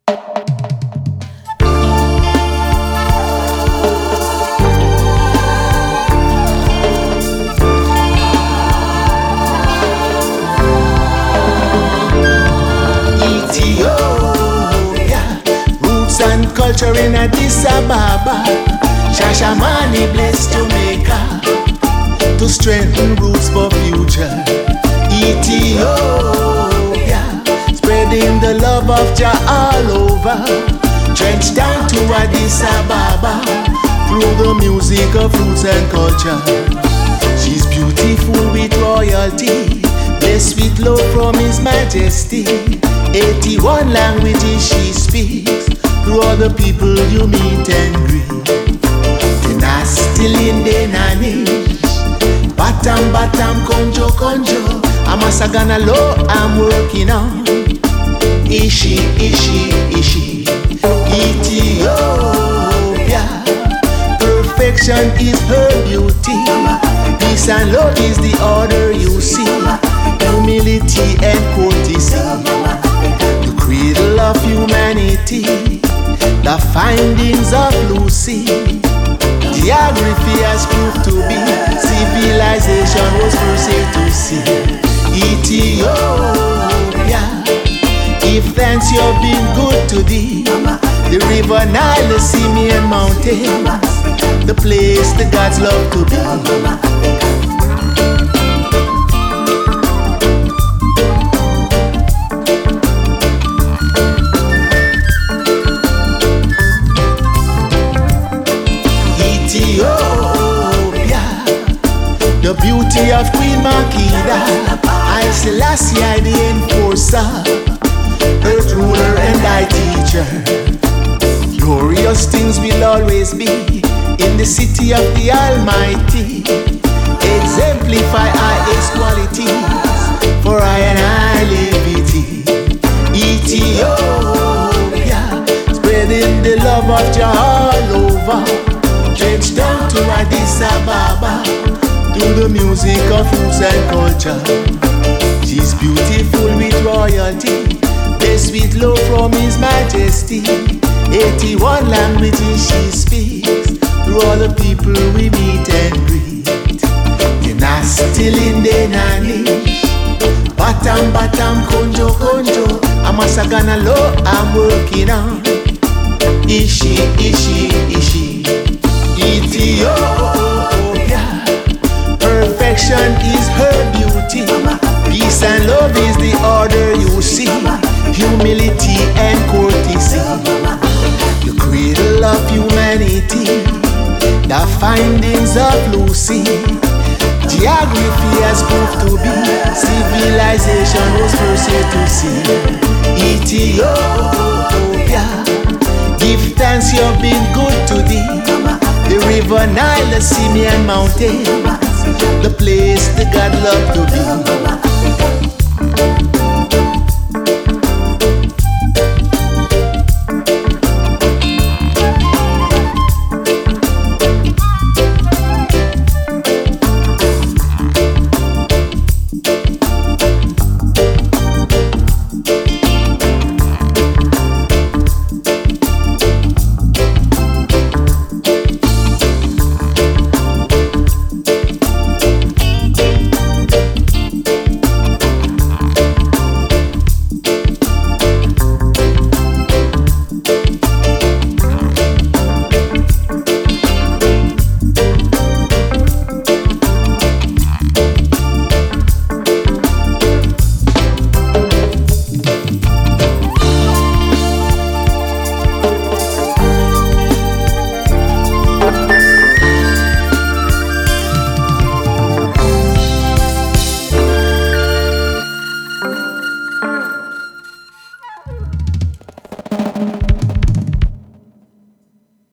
Culture in Addis Ababa, Shashamane bless Jamaica to strengthen roots for future. Ethiopia, spreading the love of Jah all over, drenched down to Addis Ababa through the music of roots and culture. She's beautiful with royalty, blessed with love from His Majesty. 81 languages she speaks, to all the people you meet and greet. Tinastilinde nanish, batam batam konjo konjo, amasagana lo I'm working on. Ishi ishi ishi, Ethiopia, perfection is her beauty. Peace and love is the order you see, humility and courtesy, the cradle of humanity, the findings of Lucy. Geography has proved to be civilization was first here to see. Ethiopia, give thanks you've been good to thee. The river Nile, the Simeon mountain, the place the gods love to be. Ethiopia, the beauty of Queen Makeda, I Selassie the enforcer, earth ruler and thy teacher. Glorious things will always be in the city of the Almighty, exemplify highest qualities for I and I liberty. Ethiopia, spreading the love of Jah all over, drenched down to Addis Ababa through the music of roots and culture. She's beautiful with royalty, blessed with love from His Majesty. 81 languages she speaks, through all the people we meet and greet. Tinastilinde nanish, batam batam konjo konjo, amasagana lo I'm working on. Ishi ishi ishi, Ethiopia, perfection is her beauty. Peace and love is the order you see, humility and courtesy, the cradle of humanity, the findings of Lucy. Geography has proved to be civilization was first here to see. Ethiopia, give thanks you've been good to thee. The river Nile, the Simeon mountain, the place the God love to be.